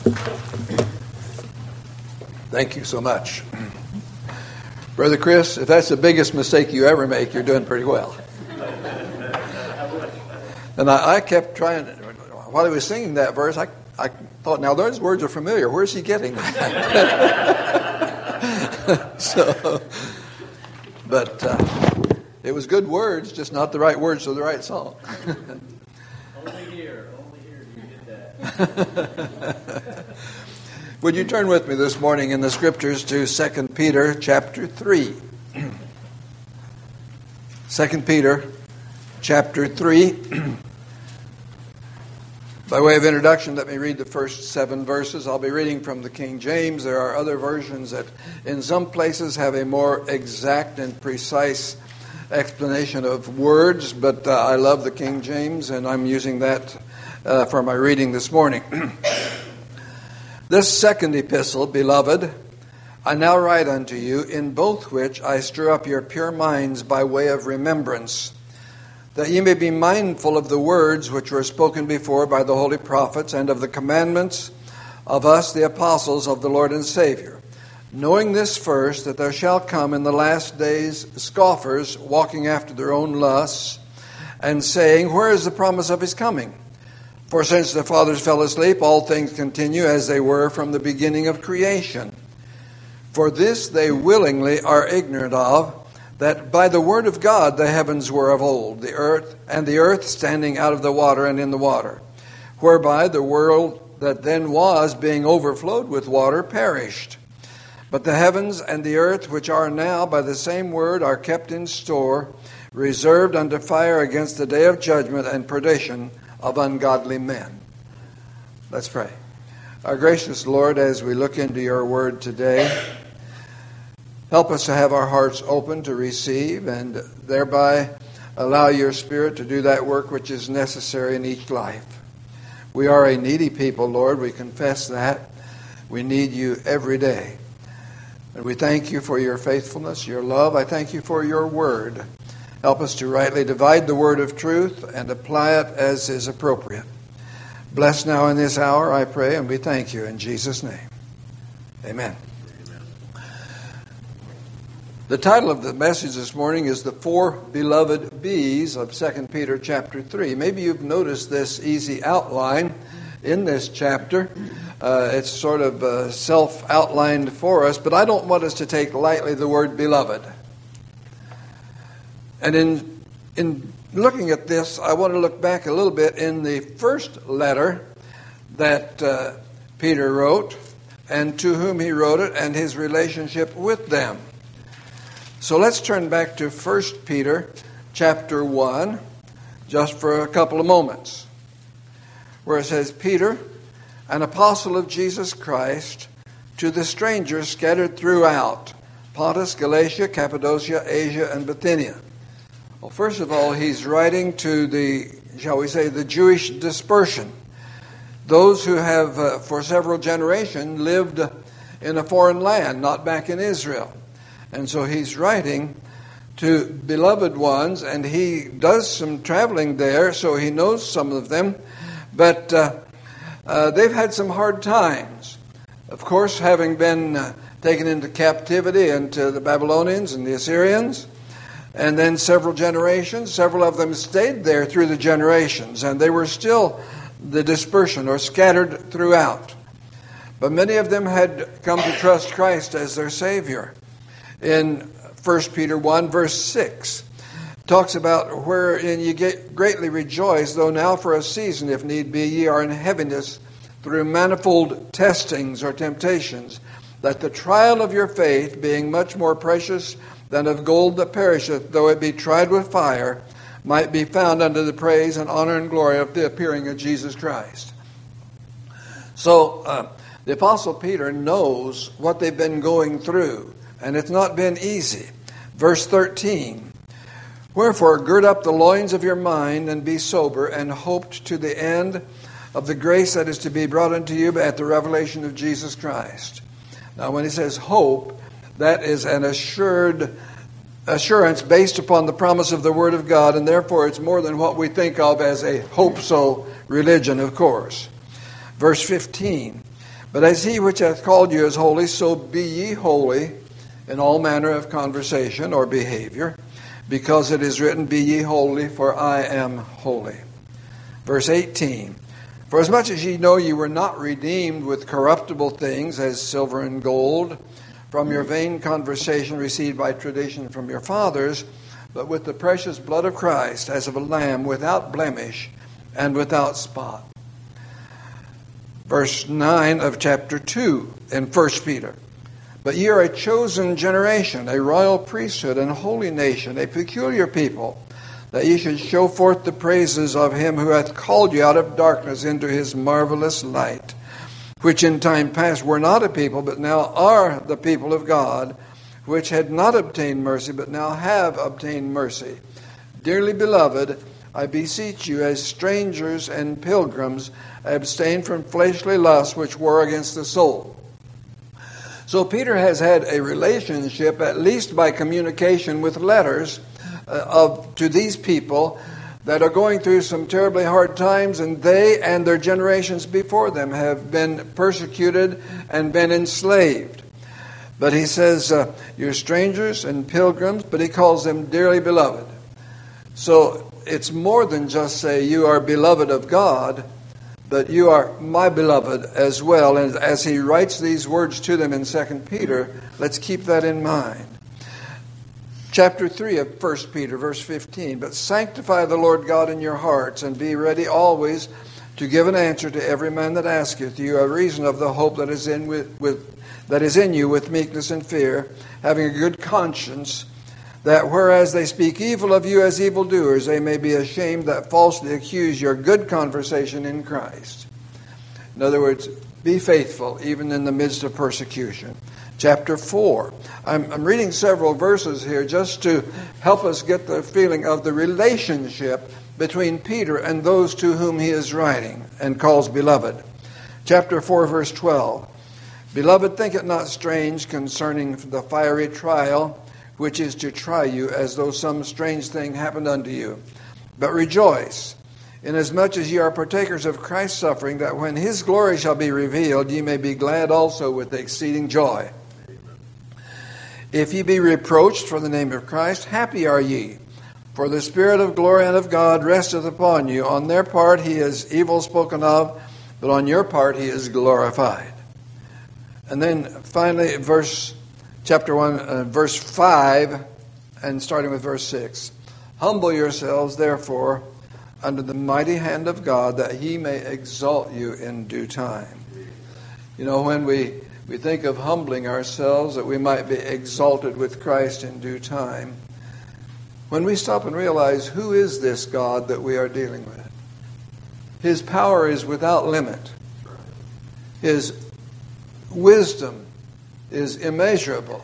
Thank you so much. Brother Chris, if that's the biggest mistake you ever make, you're doing pretty well. And I kept trying, while he was singing that verse, I thought, now those words are familiar. Where's he getting that? But it was good words, just not the right words for the right song. Only here do you get that. Would you turn with me this morning in the scriptures to 2 Peter chapter 3. 2 Peter chapter 3. By way of introduction, let me read the first 7 verses. I'll be reading from the King James. There are other versions that in some places have a more exact and precise explanation of words, but I love the King James, and I'm using that for my reading this morning. This second epistle, beloved, I now write unto you, in both which I stir up your pure minds by way of remembrance, that ye may be mindful of the words which were spoken before by the holy prophets, and of the commandments of us, the apostles of the Lord and Savior, knowing this first, that there shall come in the last days scoffers, walking after their own lusts, and saying, where is the promise of his coming? For since the fathers fell asleep, all things continue as they were from the beginning of creation. For this they willingly are ignorant of, that by the word of God the heavens were of old, the earth standing out of the water and in the water, whereby the world that then was, being overflowed with water, perished. But the heavens and the earth, which are now by the same word, are kept in store, reserved unto fire against the day of judgment and perdition of ungodly men. Let's pray. Our gracious Lord, as we look into your word today, help us to have our hearts open to receive and thereby allow your Spirit to do that work which is necessary in each life. We are a needy people, Lord. We confess that. We need you every day. And we thank you for your faithfulness, your love. I thank you for your word. Help us to rightly divide the word of truth and apply it as is appropriate. Bless now in this hour, I pray, and we thank you in Jesus' name. Amen. The title of the message this morning is The Four Beloved Bees of 2 Peter chapter 3. Maybe you've noticed this easy outline in this chapter. It's sort of self-outlined for us, but I don't want us to take lightly the word beloved. And in looking at this, I want to look back a little bit in the first letter that Peter wrote, and to whom he wrote it, and his relationship with them. So let's turn back to 1 Peter chapter 1, just for a couple of moments, where it says, Peter, an apostle of Jesus Christ, to the strangers scattered throughout Pontus, Galatia, Cappadocia, Asia, and Bithynia. Well, first of all, he's writing to the, shall we say, the Jewish dispersion. Those who have, for several generations, lived in a foreign land, not back in Israel. And so he's writing to beloved ones, and he does some traveling there, so he knows some of them. But they've had some hard times. Of course, having been taken into captivity into the Babylonians and the Assyrians, and then several generations, several of them stayed there through the generations, and they were still the dispersion or scattered throughout. But many of them had come to trust Christ as their Savior. In 1 Peter 1, verse 6, talks about wherein ye greatly rejoice, though now for a season, if need be, ye are in heaviness through manifold testings or temptations, that the trial of your faith, being much more precious than of gold that perisheth, though it be tried with fire, might be found unto the praise and honor and glory of the appearing of Jesus Christ. So the Apostle Peter knows what they've been going through, and it's not been easy. Verse 13, wherefore gird up the loins of your mind, and be sober, and hope to the end of the grace that is to be brought unto you at the revelation of Jesus Christ. Now when he says hope, that is an assurance based upon the promise of the Word of God, and therefore it's more than what we think of as a hope-so religion, of course. Verse 15, But as he which hath called you is holy, so be ye holy in all manner of conversation or behavior, because it is written, Be ye holy, for I am holy. Verse 18, For as much as ye know ye were not redeemed with corruptible things, as silver and gold, from your vain conversation received by tradition from your fathers, but with the precious blood of Christ, as of a lamb without blemish and without spot. Verse 9 of chapter 2 in 1 Peter. But ye are a chosen generation, a royal priesthood, and holy nation, a peculiar people, that ye should show forth the praises of him who hath called you out of darkness into his marvelous light, which in time past were not a people, but now are the people of God, which had not obtained mercy, but now have obtained mercy. Dearly beloved, I beseech you, as strangers and pilgrims, abstain from fleshly lusts which war against the soul. So Peter has had a relationship, at least by communication with letters, to these people that are going through some terribly hard times, and they and their generations before them have been persecuted and been enslaved. But he says, you're strangers and pilgrims, but he calls them dearly beloved. So it's more than just say you are beloved of God, but you are my beloved as well. And as he writes these words to them in 2 Peter, let's keep that in mind. Chapter 3 of 1 Peter, verse 15. But sanctify the Lord God in your hearts, and be ready always to give an answer to every man that asketh you a reason of the hope that is in you with meekness and fear, having a good conscience, that whereas they speak evil of you as evildoers, they may be ashamed that falsely accuse your good conversation in Christ. In other words, be faithful even in the midst of persecution. Chapter 4. I'm reading several verses here just to help us get the feeling of the relationship between Peter and those to whom he is writing and calls beloved. Chapter 4, verse 12. Beloved, think it not strange concerning the fiery trial, which is to try you, as though some strange thing happened unto you. But rejoice, inasmuch as ye are partakers of Christ's suffering, that when his glory shall be revealed, ye may be glad also with exceeding joy. If ye be reproached for the name of Christ, happy are ye, for the Spirit of glory and of God resteth upon you. On their part he is evil spoken of, but on your part he is glorified. And then finally, chapter 1, verse 5, and starting with verse 6. Humble yourselves, therefore, under the mighty hand of God, that he may exalt you in due time. You know, when we think of humbling ourselves, that we might be exalted with Christ in due time, when we stop and realize, who is this God that we are dealing with? His power is without limit. His wisdom is immeasurable.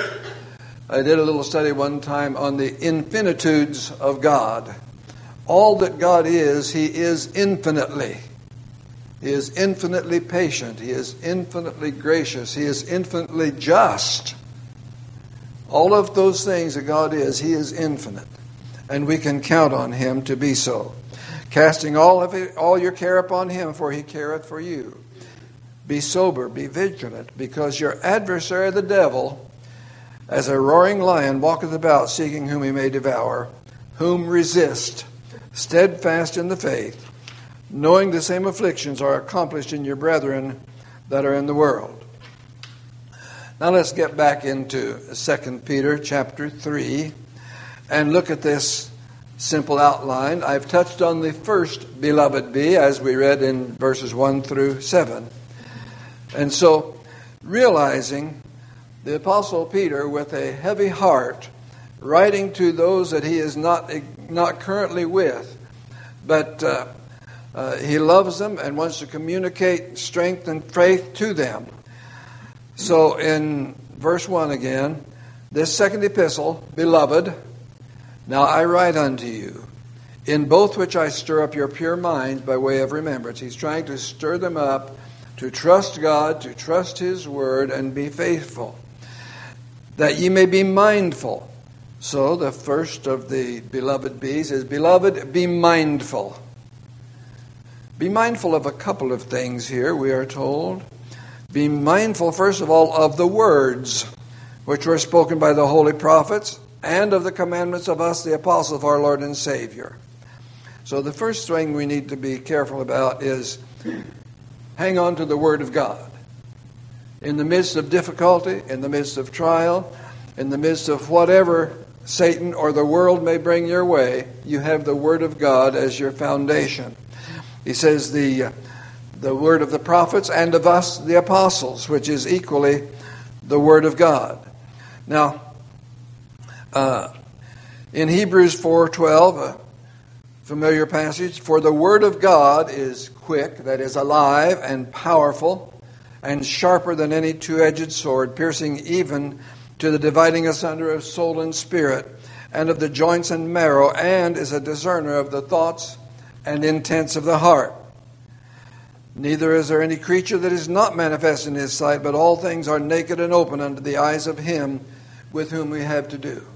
I did a little study one time on the infinitudes of God. All that God is, he is infinitely. He is infinitely patient. He is infinitely gracious. He is infinitely just. All of those things that God is, he is infinite. And we can count on him to be so. Casting all your care upon him, for he careth for you. Be sober, be vigilant, because your adversary the devil, as a roaring lion, walketh about, seeking whom he may devour. Whom resist, steadfast in the faith, knowing the same afflictions are accomplished in your brethren that are in the world. Now let's get back into 2 Peter chapter 3 and look at this simple outline. I've touched on the first beloved be, as we read in verses 1 through 7. And so, realizing the Apostle Peter, with a heavy heart, writing to those that he is not currently with, but he loves them and wants to communicate strength and faith to them. So in verse 1 again, this second epistle, beloved, now I write unto you, in both which I stir up your pure minds by way of remembrance. He's trying to stir them up to trust God, to trust his word, and be faithful, that ye may be mindful. So the first of the beloved bees is, beloved, be mindful. Be mindful of a couple of things here, we are told. Be mindful, first of all, of the words which were spoken by the holy prophets, and of the commandments of us, the apostles of our Lord and Savior. So the first thing we need to be careful about is hang on to the Word of God. In the midst of difficulty, in the midst of trial, in the midst of whatever Satan or the world may bring your way, you have the Word of God as your foundation. He says the Word of the prophets and of us, the apostles, which is equally the Word of God. Now, in Hebrews 4:12, a familiar passage, for the Word of God is quick, that is alive and powerful, and sharper than any two-edged sword, piercing even to the dividing asunder of soul and spirit, and of the joints and marrow, and is a discerner of the thoughts and intents of the heart. Neither is there any creature that is not manifest in his sight, but all things are naked and open unto the eyes of him with whom we have to do.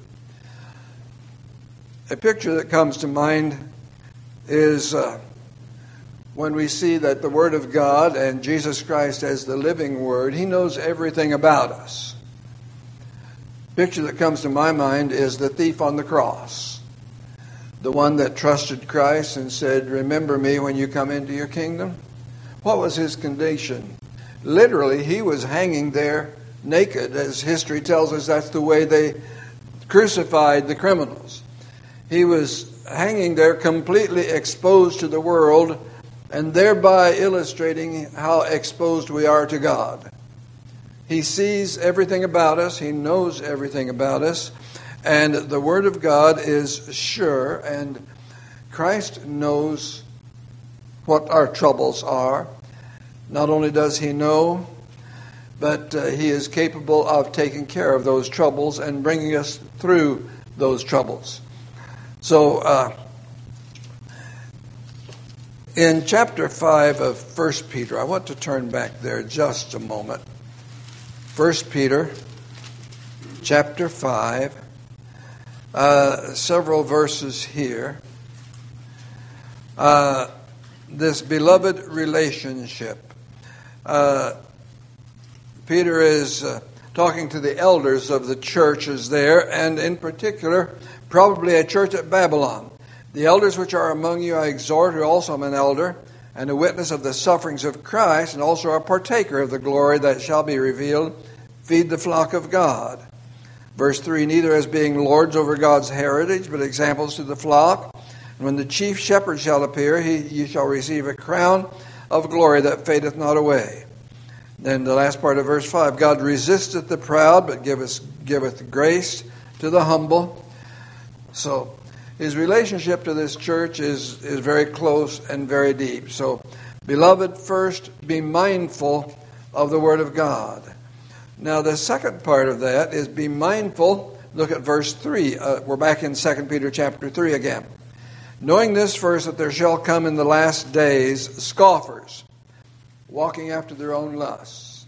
A picture that comes to mind is when we see that the Word of God and Jesus Christ as the living Word, He knows everything about us. The picture that comes to my mind is the thief on the cross. The one that trusted Christ and said, remember me when you come into your kingdom. What was his condition? Literally, he was hanging there naked. As history tells us, that's the way they crucified the criminals. He was hanging there completely exposed to the world, and thereby illustrating how exposed we are to God. He sees everything about us. He knows everything about us. And the Word of God is sure, and Christ knows what our troubles are. Not only does He know, but He is capable of taking care of those troubles and bringing us through those troubles. So, in chapter 5 of 1 Peter, I want to turn back there just a moment. 1 Peter, chapter 5, several verses here. This beloved relationship. Peter is talking to the elders of the churches there, and in particular, probably a church at Babylon. The elders which are among you I exhort, who also am an elder, and a witness of the sufferings of Christ, and also a partaker of the glory that shall be revealed. Feed the flock of God. Verse 3, neither as being lords over God's heritage, but examples to the flock. And when the chief shepherd shall appear, ye shall receive a crown of glory that fadeth not away. Then the last part of verse 5, God resisteth the proud, but giveth grace to the humble. So his relationship to this church is very close and very deep. So, beloved, first be mindful of the Word of God. Now, the second part of that is be mindful. Look at verse 3. We're back in 2 Peter chapter 3 again. Knowing this first, that there shall come in the last days scoffers, walking after their own lusts.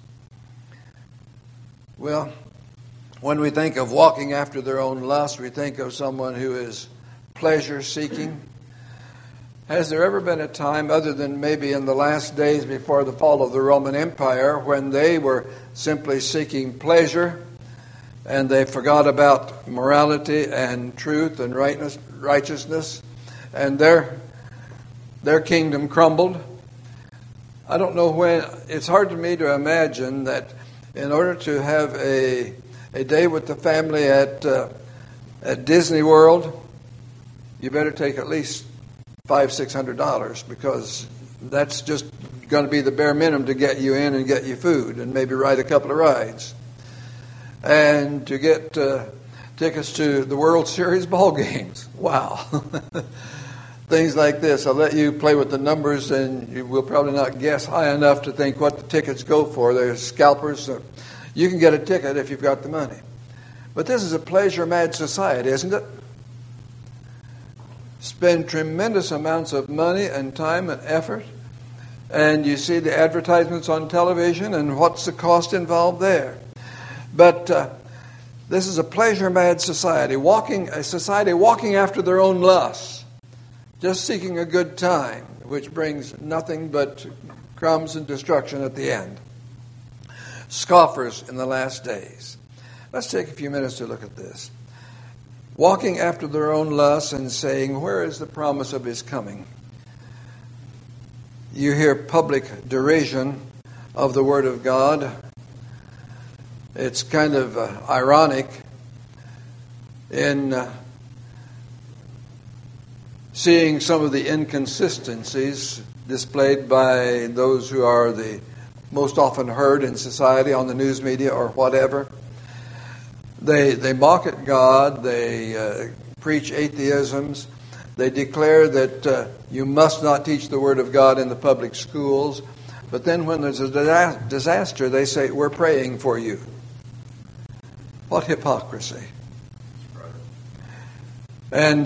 Well, when we think of walking after their own lusts, we think of someone who is pleasure-seeking. Has there ever been a time, other than maybe in the last days before the fall of the Roman Empire, when they were simply seeking pleasure and they forgot about morality and truth and righteousness, and their kingdom crumbled? I don't know when. It's hard to me to imagine that in order to have a day with the family at Disney World, you better take at least $500-600, because that's just going to be the bare minimum to get you in and get you food and maybe ride a couple of rides. And to get tickets to the World Series ball games. Wow. Things like this. I'll let you play with the numbers, and you will probably not guess high enough to think what the tickets go for. There's scalpers. You can get a ticket if you've got the money. But this is a pleasure-mad society, isn't it? Spend tremendous amounts of money and time and effort, and you see the advertisements on television, and what's the cost involved there? But this is a pleasure-mad society, walking after their own lusts, just seeking a good time, which brings nothing but crumbs and destruction at the end. scoffers in the last days. Let's take a few minutes to look at this. Walking after their own lusts and saying, where is the promise of his coming? You hear public derision of the Word of God. It's kind of ironic in seeing some of the inconsistencies displayed by those who are the most often heard in society on the news media or whatever. They mock at God. They preach atheisms. They declare that you must not teach the Word of God in the public schools. But then when there's a disaster, they say, we're praying for you. What hypocrisy. And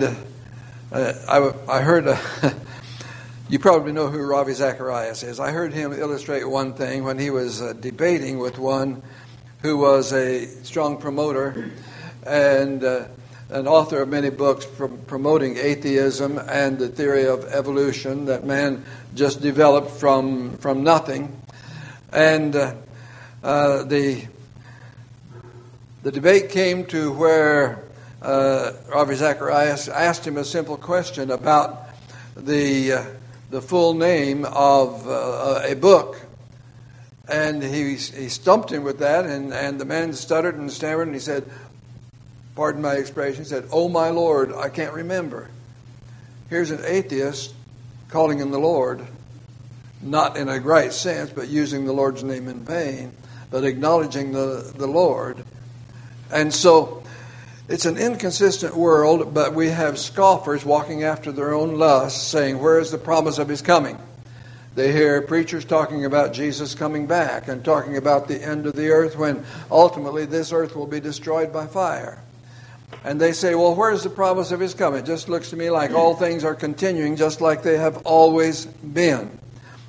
I heard, you probably know who Ravi Zacharias is. I heard him illustrate one thing when he was debating with one who was a strong promoter and an author of many books promoting atheism and the theory of evolution, that man just developed from nothing. And the debate came to where Ravi Zacharias asked him a simple question about the full name of a book. And he stumped him with that, and the man stuttered and stammered, and he said, pardon my expression, he said, oh my Lord, I can't remember. Here's an atheist calling him the Lord, not in a right sense, but using the Lord's name in vain, but acknowledging the Lord. And so it's an inconsistent world, but we have scoffers walking after their own lusts, saying, where is the promise of his coming? They hear preachers talking about Jesus coming back and talking about the end of the earth, when ultimately this earth will be destroyed by fire. And they say, well, where's the promise of his coming? It just looks to me like all things are continuing just like they have always been.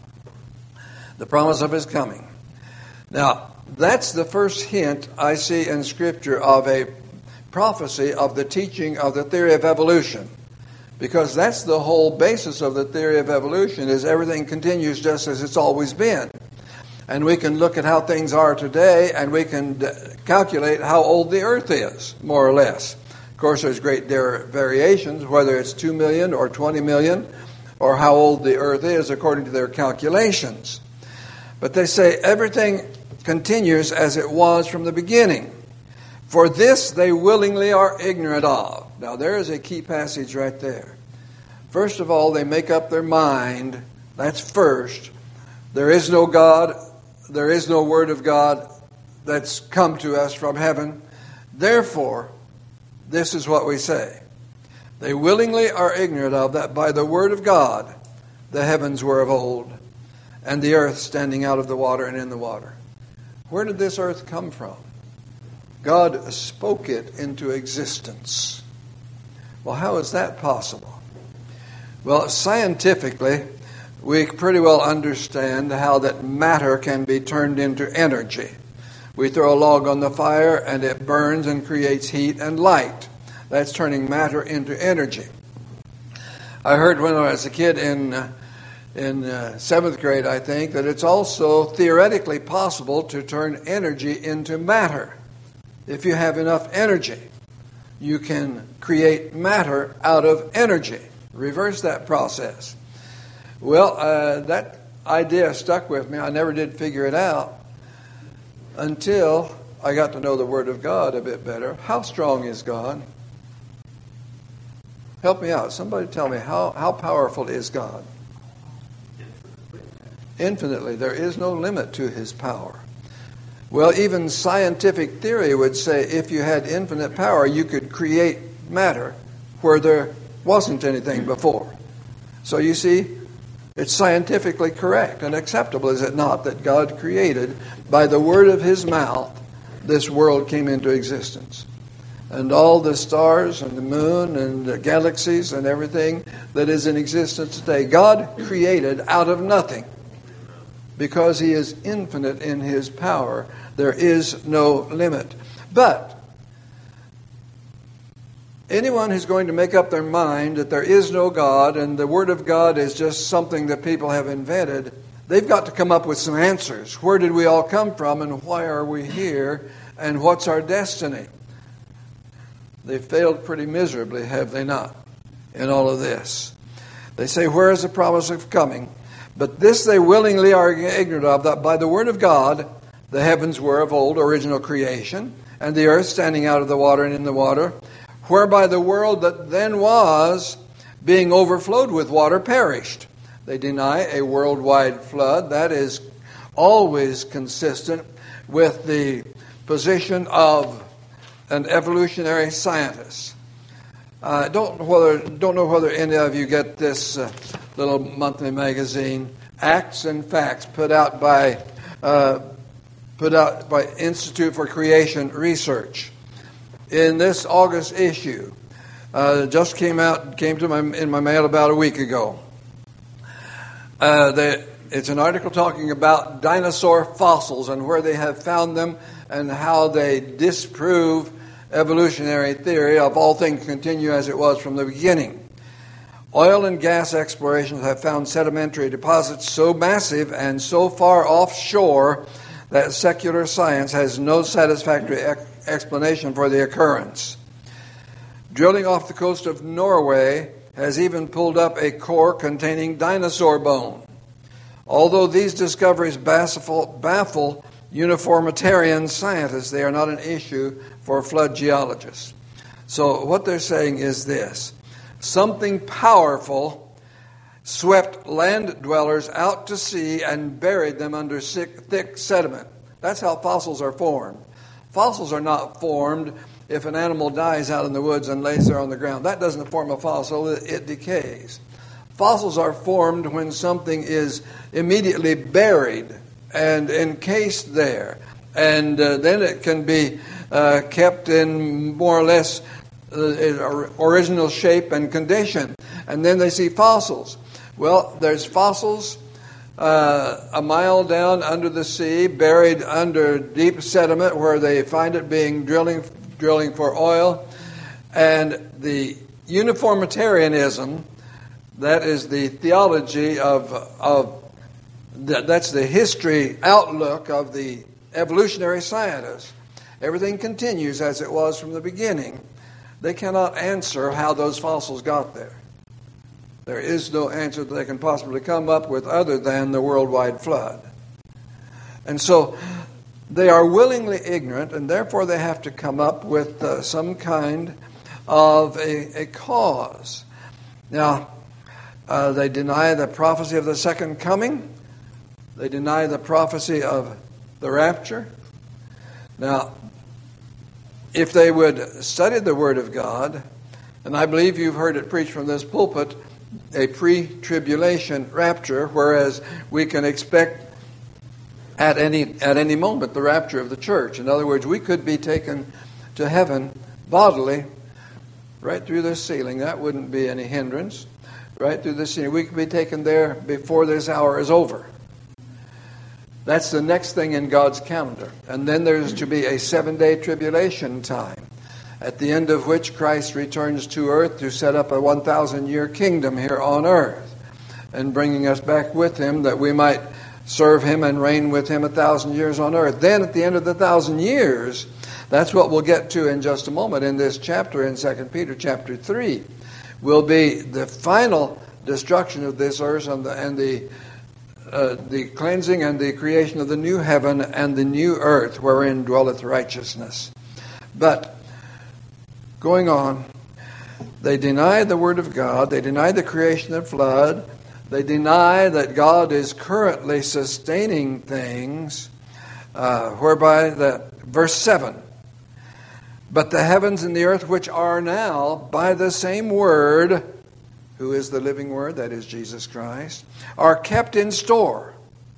The promise of his coming. Now, that's the first hint I see in Scripture of a prophecy of the teaching of the theory of evolution. Because that's the whole basis of the theory of evolution, is everything continues just as it's always been. And we can look at how things are today, and we can calculate how old the earth is, more or less. Of course, there's great variations, whether it's 2 million or 20 million, or how old the earth is according to their calculations. But they say everything continues as it was from the beginning. For this they willingly are ignorant of. Now, there is a key passage right there. First of all, they make up their mind. That's first. There is no God. There is no Word of God that's come to us from heaven. Therefore, this is what we say. They willingly are ignorant of that by the Word of God the heavens were of old, and the earth standing out of the water and in the water. Where did this earth come from? God spoke it into existence. Well, how is that possible? Well, scientifically, we pretty well understand how that matter can be turned into energy. We throw a log on the fire and it burns and creates heat and light. That's turning matter into energy. I heard when I was a kid in 7th grade, I think, that it's also theoretically possible to turn energy into matter. If you have enough energy, you can create matter out of energy. Reverse that process. Well, that idea stuck with me. I never did figure it out until I got to know the Word of God a bit better. How strong is God? Help me out. Somebody tell me, how powerful is God? Infinitely. There is no limit to His power. Well, even scientific theory would say if you had infinite power, you could create matter where there wasn't anything before. So you see, it's scientifically correct and acceptable, is it not, that God created, by the word of His mouth, this world came into existence. And all the stars and the moon and the galaxies and everything that is in existence today, God created out of nothing. Because He is infinite in His power, there is no limit. But anyone who's going to make up their mind that there is no God and the Word of God is just something that people have invented, they've got to come up with some answers. Where did we all come from, and why are we here, and what's our destiny? They failed pretty miserably, have they not, in all of this? They say, where is the promise of coming? But this they willingly are ignorant of, that by the word of God the heavens were of old, original creation, and the earth standing out of the water and in the water, whereby the world that then was, being overflowed with water, perished. They deny a worldwide flood. That is always consistent with the position of an evolutionary scientist. I don't know whether any of you get this little monthly magazine, Acts and Facts, put out by Institute for Creation Research. In this August issue, just came in my mail about a week ago. It's an article talking about dinosaur fossils and where they have found them and how they disprove evolutionary theory of all things continue as it was from the beginning. Oil and gas explorations have found sedimentary deposits so massive and so far offshore that secular science has no satisfactory explanation for the occurrence. Drilling off the coast of Norway has even pulled up a core containing dinosaur bone. Although these discoveries baffle uniformitarian scientists, they are not an issue for flood geologists. So what they're saying is this: something powerful swept land dwellers out to sea and buried them under thick sediment. That's how fossils are formed. Fossils are not formed if an animal dies out in the woods and lays there on the ground. That doesn't form a fossil, it decays. Fossils are formed when something is immediately buried and encased there. And then it can be kept in more or less original shape and condition. And then they see fossils. Well, there's fossils a mile down under the sea, buried under deep sediment where they find it being drilling for oil. And the uniformitarianism, that is the theology that's the history outlook of the evolutionary scientists. Everything continues as it was from the beginning. They cannot answer how those fossils got there. There is no answer that they can possibly come up with other than the worldwide flood. And so they are willingly ignorant, and therefore they have to come up with some kind of a cause. Now, they deny the prophecy of the second coming. They deny the prophecy of the rapture. Now, if they would study the Word of God, and I believe you've heard it preached from this pulpit, a pre-tribulation rapture, whereas we can expect at any moment the rapture of the church. In other words, we could be taken to heaven bodily right through the ceiling. That wouldn't be any hindrance. Right through the ceiling. We could be taken there before this hour is over. That's the next thing in God's calendar. And then there's to be a 7-day tribulation time, at the end of which Christ returns to earth to set up a 1,000-year kingdom here on earth, and bringing us back with Him that we might serve Him and reign with Him 1,000 years on earth. Then at the end of the 1,000 years, that's what we'll get to in just a moment in this chapter in 2 Peter chapter 3, will be the final destruction of this earth and the cleansing and the creation of the new heaven and the new earth wherein dwelleth righteousness. But going on, they deny the Word of God. They deny the creation and flood. They deny that God is currently sustaining things, whereby verse 7, but the heavens and the earth which are now by the same Word, who is the living Word, that is Jesus Christ, are kept in store.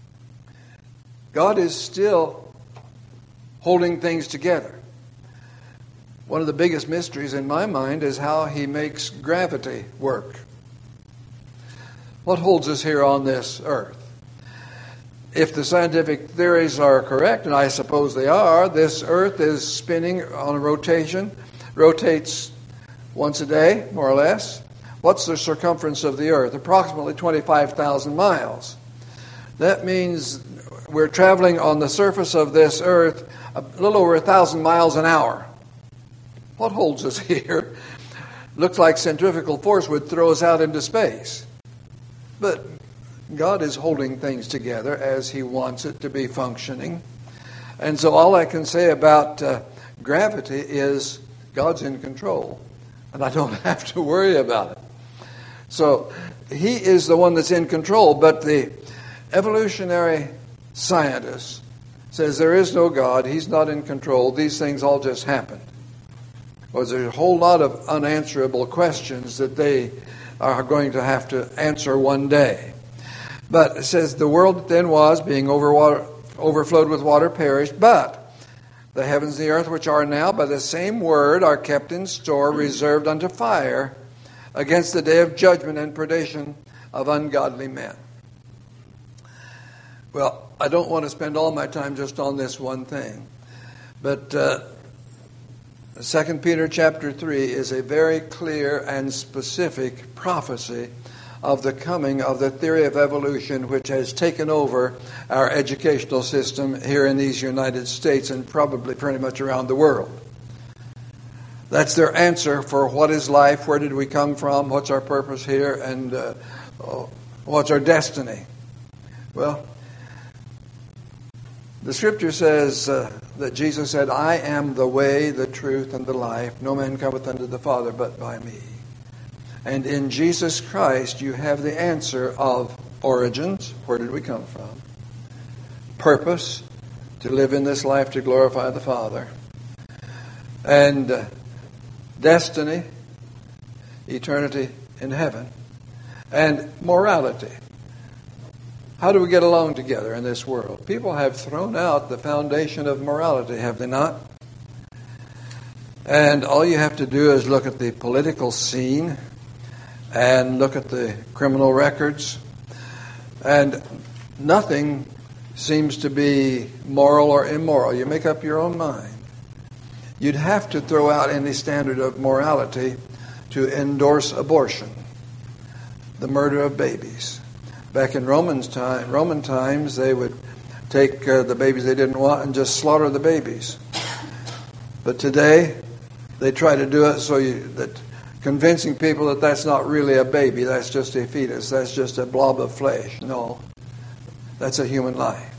God is still holding things together. One of the biggest mysteries in my mind is how He makes gravity work. What holds us here on this earth? If the scientific theories are correct, and I suppose they are, this earth is spinning on a rotation, rotates once a day, more or less. What's the circumference of the earth? Approximately 25,000 miles. That means we're traveling on the surface of this earth a little over 1,000 miles an hour. What holds us here? Looks like centrifugal force would throw us out into space. But God is holding things together as He wants it to be functioning. And so all I can say about gravity is God's in control. And I don't have to worry about it. So He is the one that's in control. But the evolutionary scientist says there is no God. He's not in control. These things all just happened. Well, there's a whole lot of unanswerable questions that they are going to have to answer one day. But it says the world that then was, being overflowed with water, perished. But the heavens and the earth, which are now by the same word, are kept in store, reserved unto fire, against the day of judgment and perdition of ungodly men. Well, I don't want to spend all my time just on this one thing. But 2 Peter chapter 3 is a very clear and specific prophecy of the coming of the theory of evolution, which has taken over our educational system here in these United States and probably pretty much around the world. That's their answer for what is life, where did we come from, what's our purpose here, and what's our destiny. Well, the Scripture says that Jesus said, I am the way, the truth, and the life. No man cometh unto the Father but by me. And in Jesus Christ, you have the answer of origins. Where did we come from? Purpose, to live in this life to glorify the Father. And destiny, eternity in heaven. And morality. How do we get along together in this world? People have thrown out the foundation of morality, have they not? And all you have to do is look at the political scene and look at the criminal records, and nothing seems to be moral or immoral. You make up your own mind. You'd have to throw out any standard of morality to endorse abortion, the murder of babies. Back in Roman times, they would take the babies they didn't want and just slaughter the babies. But today, they try to do it so that convincing people that that's not really a baby, that's just a fetus, that's just a blob of flesh. No, that's a human life.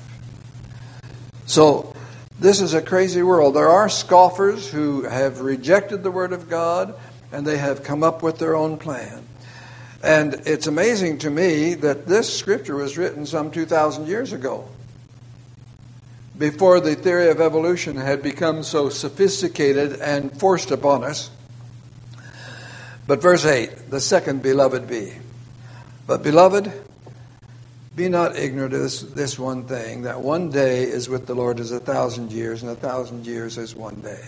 So this is a crazy world. There are scoffers who have rejected the Word of God, and they have come up with their own plan. And it's amazing to me that this Scripture was written some 2,000 years ago, before the theory of evolution had become so sophisticated and forced upon us. But verse 8, the second beloved be. But beloved, be not ignorant of this one thing, that one day is with the Lord as 1,000 years, and 1,000 years is one day.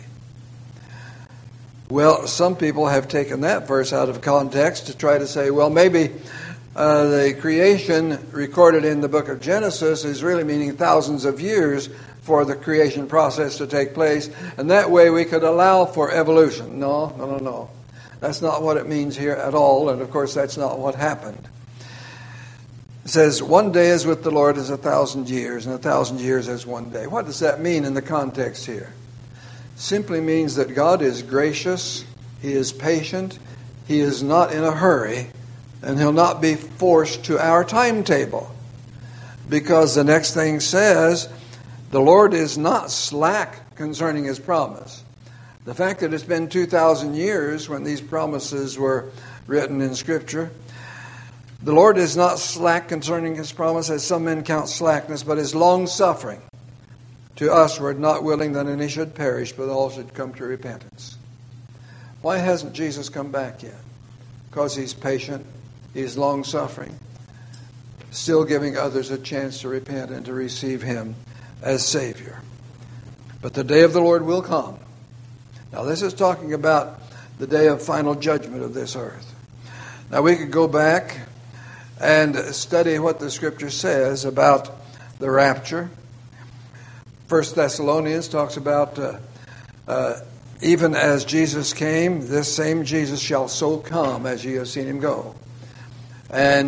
Well, some people have taken that verse out of context to try to say, well, maybe the creation recorded in the book of Genesis is really meaning thousands of years for the creation process to take place, and that way we could allow for evolution. No. That's not what it means here at all, and of course that's not what happened. It says, one day is with the Lord as 1,000 years, and 1,000 years as one day. What does that mean in the context here? Simply means that God is gracious, He is patient, He is not in a hurry, and He'll not be forced to our timetable. Because the next thing says, the Lord is not slack concerning His promise. The fact that it's been 2,000 years when these promises were written in Scripture, the Lord is not slack concerning His promise, as some men count slackness, but is long-suffering to us, who are not willing that any should perish, but all should come to repentance. Why hasn't Jesus come back yet? Because He's patient, He's long-suffering, still giving others a chance to repent and to receive Him as Savior. But the day of the Lord will come. Now this is talking about the day of final judgment of this earth. Now we could go back and study what the Scripture says about the rapture. 1 Thessalonians talks about even as Jesus came, this same Jesus shall so come as ye have seen Him go. And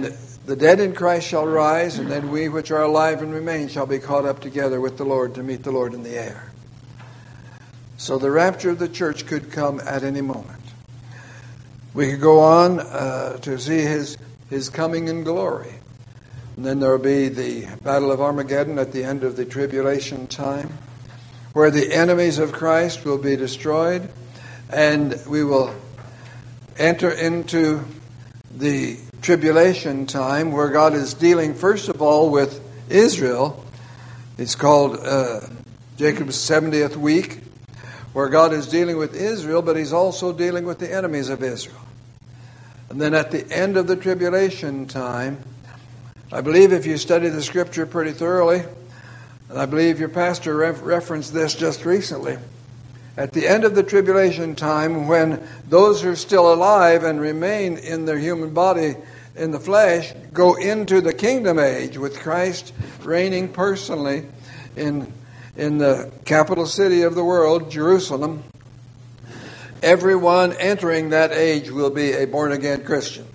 the dead in Christ shall rise, and then we which are alive and remain shall be caught up together with the Lord to meet the Lord in the air. So the rapture of the church could come at any moment. We could go on to see his coming in glory. And then there will be the Battle of Armageddon at the end of the tribulation time, where the enemies of Christ will be destroyed, and we will enter into the tribulation time where God is dealing first of all with Israel. It's called Jacob's 70th week, where God is dealing with Israel, but he's also dealing with the enemies of Israel. And then at the end of the tribulation time, I believe if you study the scripture pretty thoroughly, and I believe your pastor referenced this just recently, at the end of the tribulation time, when those who are still alive and remain in their human body in the flesh go into the kingdom age with Christ reigning personally in the capital city of the world, Jerusalem, everyone entering that age will be a born-again Christian.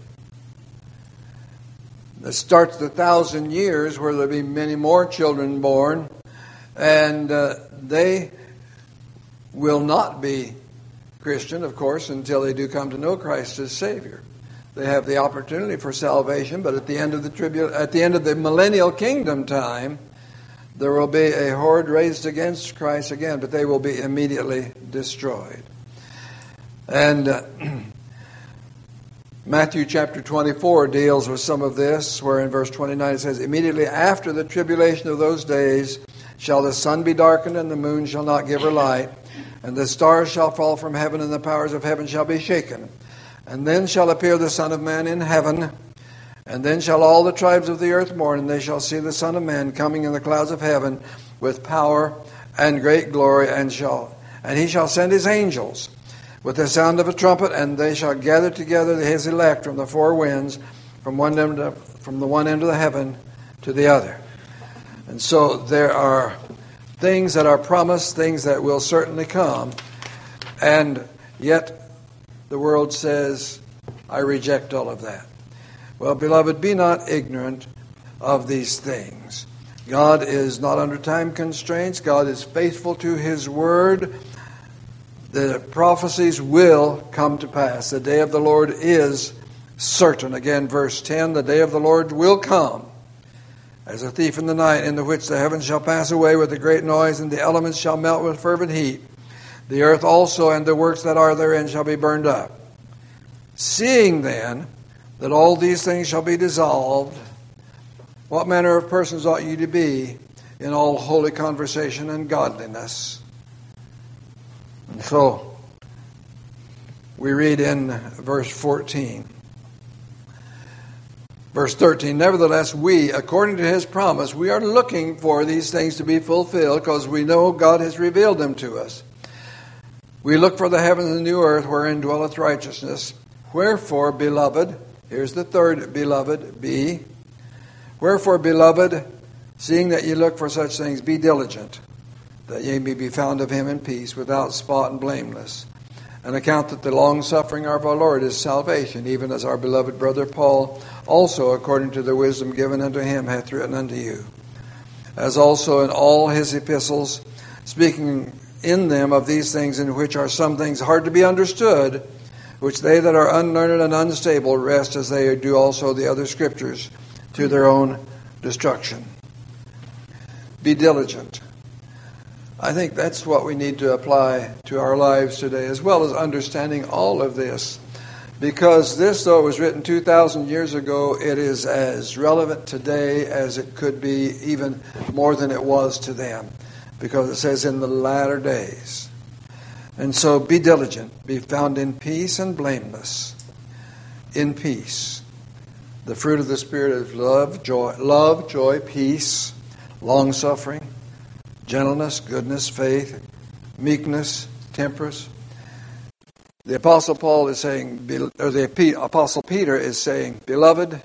It starts the 1,000 years where there will be many more children born, and they will not be Christian, of course, until they do come to know Christ as Savior. They have the opportunity for salvation, but at the end of the millennial kingdom time, there will be a horde raised against Christ again, but they will be immediately destroyed. And Matthew chapter 24 deals with some of this, where in verse 29 it says, "Immediately after the tribulation of those days shall the sun be darkened, and the moon shall not give her light, and the stars shall fall from heaven, and the powers of heaven shall be shaken. And then shall appear the Son of Man in heaven, and then shall all the tribes of the earth mourn, and they shall see the Son of Man coming in the clouds of heaven with power and great glory, and he shall send his angels with the sound of a trumpet, and they shall gather together his elect from the four winds, from the one end of the heaven to the other." And so there are things that are promised, things that will certainly come, and yet the world says, "I reject all of that." Well, beloved, be not ignorant of these things. God is not under time constraints. God is faithful to his word. The prophecies will come to pass. The day of the Lord is certain. Again, verse 10, "The day of the Lord will come as a thief in the night, in the which the heavens shall pass away with a great noise, and the elements shall melt with fervent heat. The earth also and the works that are therein shall be burned up. Seeing then that all these things shall be dissolved, what manner of persons ought you to be in all holy conversation and godliness?" And so we read in verse 14. Verse 13, "Nevertheless, we, according to his promise, we are looking for these things to be fulfilled, because we know God has revealed them to us. We look for the heavens and the new earth, wherein dwelleth righteousness. Wherefore, beloved," here's the third beloved, be. "Wherefore, beloved, seeing that ye look for such things, be diligent, that ye may be found of him in peace, without spot and blameless. And account that the long-suffering of our Lord is salvation, even as our beloved brother Paul also, according to the wisdom given unto him, hath written unto you. As also in all his epistles, speaking in them of these things, in which are some things hard to be understood, which they that are unlearned and unstable rest, as they do also the other scriptures, to their own destruction." Be diligent. I think that's what we need to apply to our lives today, as well as understanding all of this. Because this, though it was written 2,000 years ago, it is as relevant today as it could be, even more than it was to them. Because it says in the latter days. And so be diligent, be found in peace and blameless. In peace. The fruit of the Spirit is love, joy, peace, long-suffering, gentleness, goodness, faith, meekness, temperance. The Apostle Paul is saying, or the Apostle Peter is saying, "Beloved,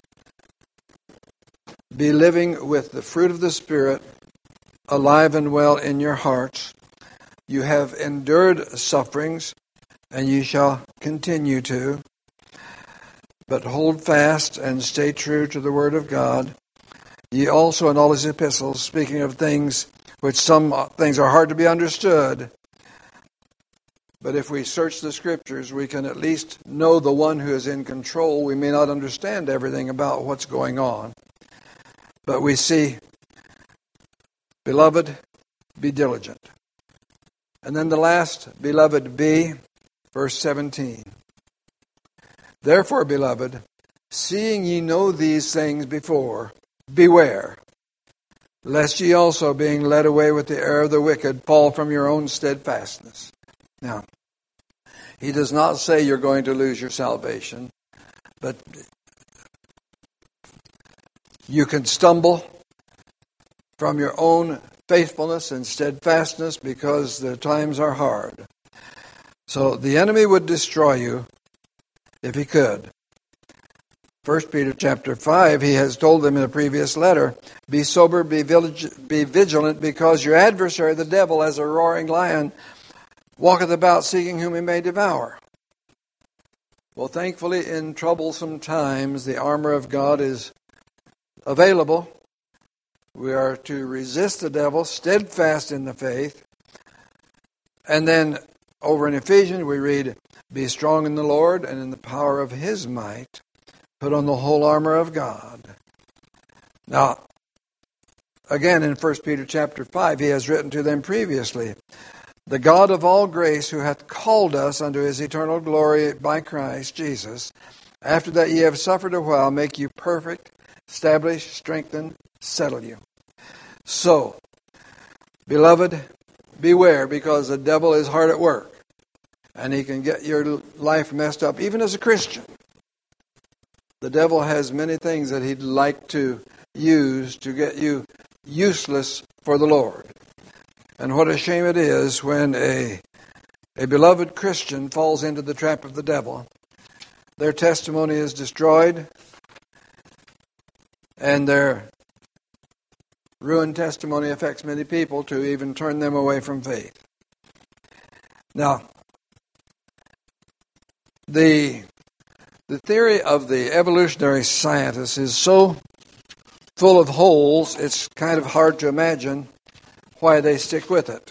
be living with the fruit of the Spirit alive and well in your hearts. You have endured sufferings, and you shall continue to. but hold fast and stay true to the word of God. Ye also in all his epistles, speaking of things which some things are hard to be understood. But if we search the Scriptures, we can at least know the one who is in control. We may not understand everything about what's going on. But we see, beloved, be diligent. And then the last, beloved, be, verse 17. Therefore, beloved, seeing ye know these things before, beware, lest ye also, being led away with the error of the wicked, fall from your own steadfastness. Now, he does not say you're going to lose your salvation, but you can stumble from your own faithfulness and steadfastness because the times are hard. So the enemy would destroy you if he could. 1 Peter chapter 5, he has told them in a previous letter, be sober, be vigilant, because your adversary, the devil, as a roaring lion, walketh about seeking whom he may devour. Well, thankfully, in troublesome times, the armor of God is available. We are to resist the devil, steadfast in the faith. And then over in Ephesians, we read, be strong in the Lord and in the power of his might. Put on the whole armor of God. Now, again in 1 Peter chapter 5, he has written to them previously, the God of all grace, who hath called us unto his eternal glory by Christ Jesus, after that ye have suffered a while, make you perfect, establish, strengthen, settle you. So, beloved, beware, because the devil is hard at work, and he can get your life messed up, even as a Christian. The devil has many things that he'd like to use to get you useless for the Lord. And what a shame it is when a beloved Christian falls into the trap of the devil. Their testimony is destroyed, and their ruined testimony affects many people to even turn them away from faith. Now, the theory of the evolutionary scientists is so full of holes, it's kind of hard to imagine why they stick with it.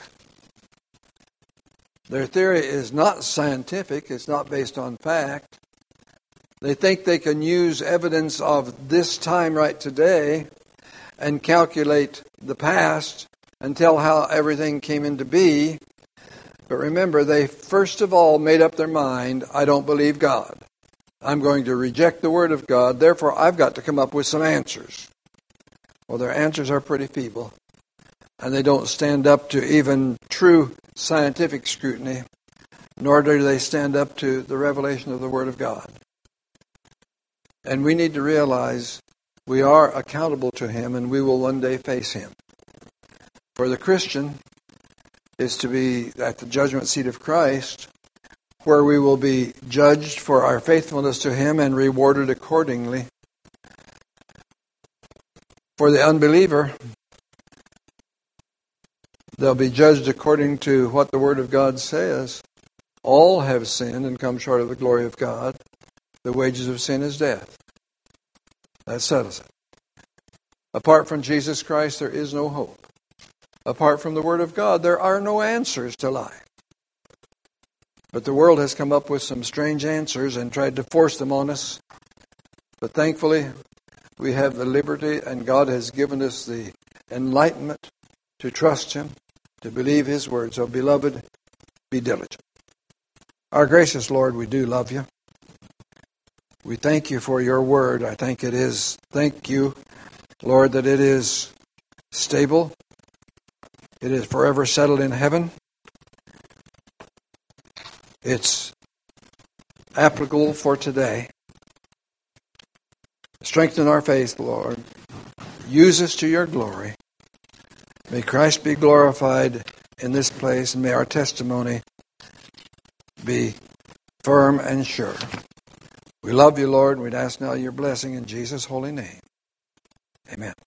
Their theory is not scientific, it's not based on fact. They think they can use evidence of this time right today and calculate the past and tell how everything came into be. But remember, they first of all made up their mind, I don't believe God. I'm going to reject the Word of God, therefore I've got to come up with some answers. Well, their answers are pretty feeble, and they don't stand up to even true scientific scrutiny, nor do they stand up to the revelation of the Word of God. And we need to realize we are accountable to Him, and we will one day face Him. For the Christian is to be at the judgment seat of Christ, where we will be judged for our faithfulness to Him and rewarded accordingly. For the unbeliever, they'll be judged according to what the Word of God says. All have sinned and come short of the glory of God. The wages of sin is death. That settles it. Apart from Jesus Christ, there is no hope. Apart from the Word of God, there are no answers to life. But the world has come up with some strange answers and tried to force them on us. But thankfully, we have the liberty, and God has given us the enlightenment to trust Him, to believe His word. So, beloved, be diligent. Our gracious Lord, we do love You. We thank You for Your word. Thank You, Lord, that it is stable. It is forever settled in heaven. It's applicable for today. Strengthen our faith, Lord. Use us to Your glory. May Christ be glorified in this place, and may our testimony be firm and sure. We love You, Lord, and we'd ask now Your blessing in Jesus' holy name. Amen.